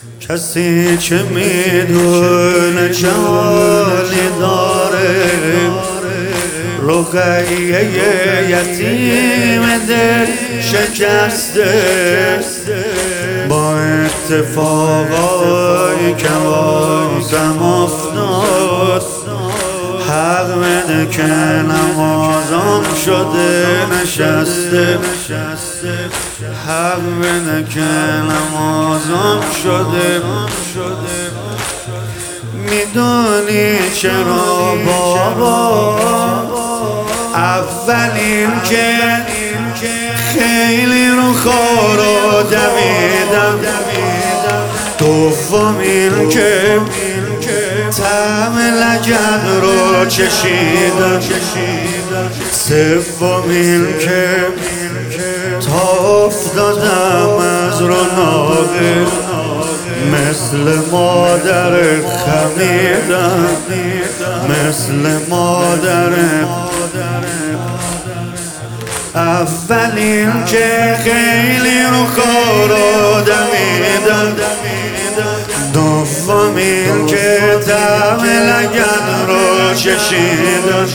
کسی که میدونه چه حالی داره رقیه یتیم دل شکسته با اتفاقایی که واسم افتاد حق بده که نمازم شده نشسته حق بده که نمازم شده میدونی چرا بابا اولین که خیلی رو خارا دویدم دومین که طعم لگد رو چشیدم سومین که تا افتادم از روناقه مثل مادر خمیدم مثل مادر اولین که خیلی رو خارا دمیدم دومین که طعم لگد رو چشیدم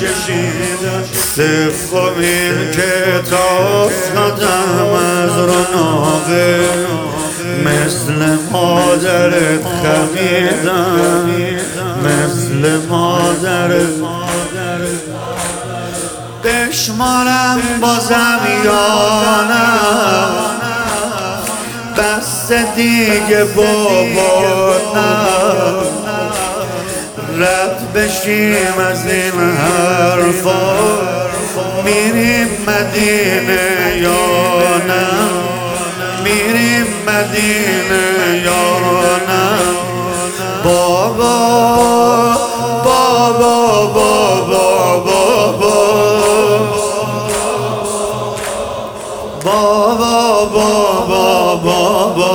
سومین که تا افتادم از روناقه مثل مادرت خمیدم مثل مادرت بشمارم بازم یانم بس دیگه بابا رد بشیم از این حرفا میریم مدینه یا نه میریم مدینه یا نه بابا بابا بابا بابا بابا بابا بابا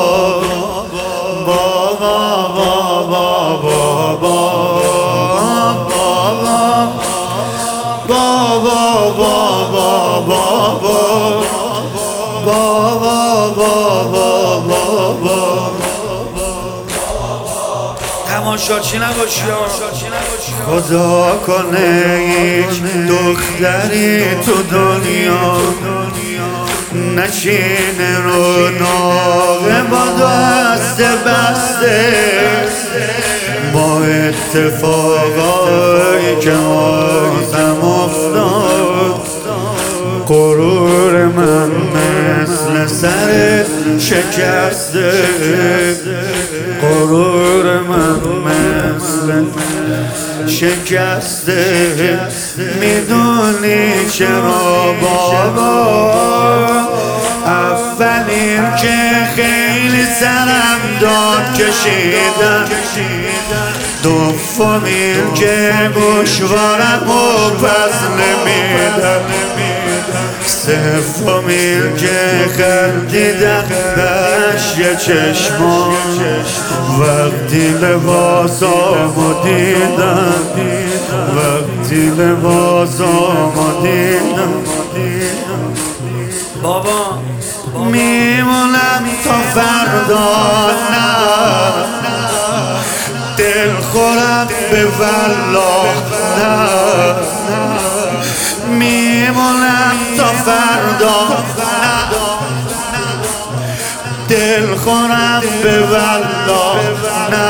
تماشاچی نباشی خدا کنه هیچ دختری تو دنیا نشینه رو ناغه با دست بسته با اتفاقایی که واسم افتاد غرور من مثل سر شکسته غرور من مثل شکسته میدونی چرا بابا اولین که خیلی سرم داد کشیدم دومین که گوشوارم و پس نمیدم سومین که خندیدم بهش چشمان وقتی لباسامو دیدم وقتی لباسامو دیدم بابا میمونم تا فردا نه دل خورم به والله نه میمونم تا فردا نه دل خورم به والله نه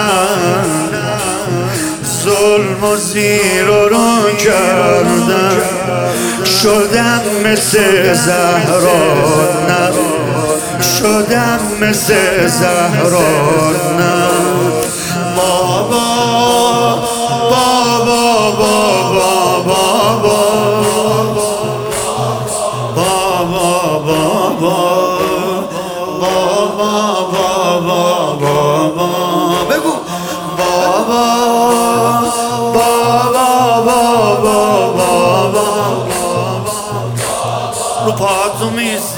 ظلم و زیر رو کردم شدم مثل زهرا نه شدم مثل زهرا نه بابا بابا بابا بابا بابا بابا بابا بگو بابا بابا بابا بابا رو پاتو میز